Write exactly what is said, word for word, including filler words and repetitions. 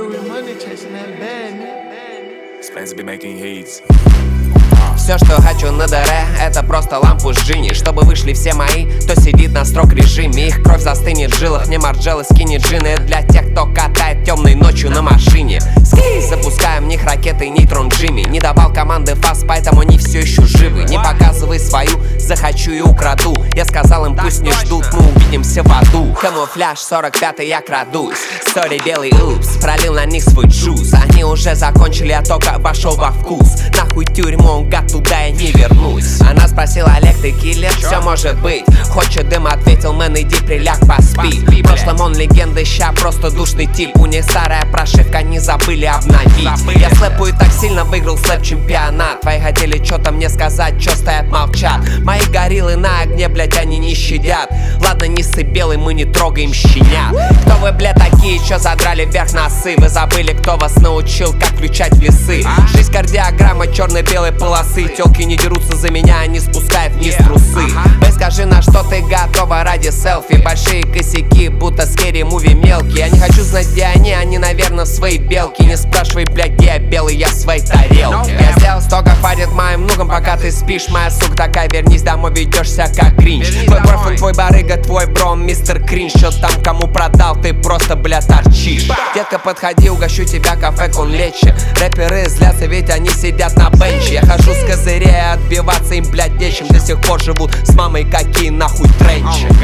real money, chasing that bag. Spence be making hits. Все, что хочу на дыре, это просто лампу с джинни. Чтобы вышли все мои, кто сидит на строг режиме. Их кровь застынет в жилах, не марджелы, скини джины. Для тех, кто катает темной ночью на машине. Ски, запускаем в них ракеты нейтрон Джимми. Не давал команды фас, поэтому они все еще живы. Не показывай свою, захочу и украду. Я сказал им, пусть не ждут, мы увидимся в аду. Камуфляж, сорок пятый, я крадусь. Сори, белый упс, пролил на них свой джуз. Они уже закончили, я только вошел во вкус. Нахуй тюрьму, гад, туда я не вернусь. Она спросила: Олег, ты киллер? Все может быть. Хочет дым, ответил: мэн, иди приляг, поспи. В прошлом он легенда, ща просто душный тип. У них старая прошивка, не забыли обновить. Я слэпую так сильно, выиграл слэп чемпионат. Твои хотели что-то мне сказать, чё стоят, молчат. Мои гориллы на огне, блять, они не щадят. Ладно, не ссы белый, мы не трогаем щенят. Кто вы, бля, такие, чё задрали вверх носы? Вы забыли, кто вас научил, как включать весы? Жизнь кардиограмма черно-белой полосы. Телки не дерутся за меня, они спускают вниз трусы. Бэй, скажи, на что ты готова ради селфи? Большие косяки, будто скери муви мелкие. Я не хочу знать, где они, они, наверное, в своей белке. Не спрашивай, блядь, где я белый, я в своей тарелке. Я сделал столько, хватит моим внукам, пока ты спишь. Моя сука такая, вернись домой, ведешься как гринч. Твой бойфренд, твой барыга, твой бро, мистер Кринж. Чё там кому продал, ты просто, бля, торчишь. Детка, подходи, угощу тебя кафе Кунлечи. Рэперы злятся, ведь они сидят на бенче. Я хожу с козырей, отбиваться им, блядь, нечем. До сих пор живут с мамой, какие нахуй тренчи.